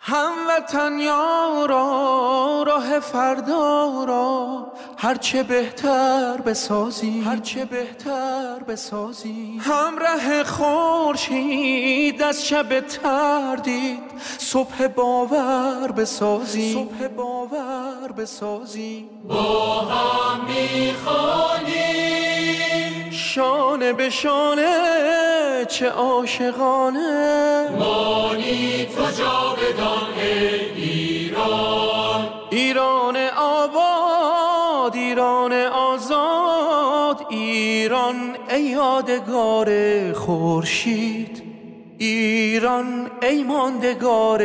هموطن یارا راه فردا را هرچه بهتر بسازی، هرچه بهتر بسازی. همراه خورشید از شب تردید صبح باور بسازی، صبح باور بسازی. با هم میخوانیم شانه به شانه چه عاشقانه مانی تو جاودان ایران. ایران آباد، ایران آزاد، ایران ای یادگار خورشید، ایران ای ماندگار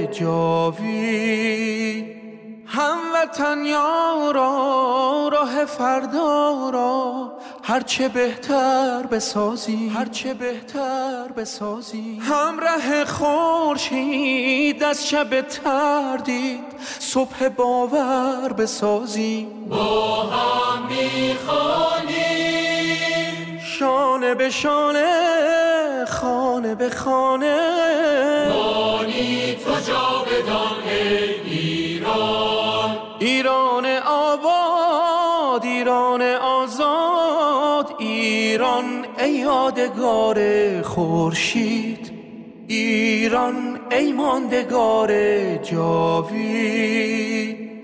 جاوید. هموطن یارا راه فردا را هرچه بهتر بسازی، هرچه بهتر بسازی. همراه خورشید از شب تردید صبح باور بسازی. با هم میخوانیم شانه به شانه خانه به خانه مانی تو جاودان ایران. ایران آباد، ایران آزاد، ایران ای یادگار خورشید، ایران ای ماندگار جاوید.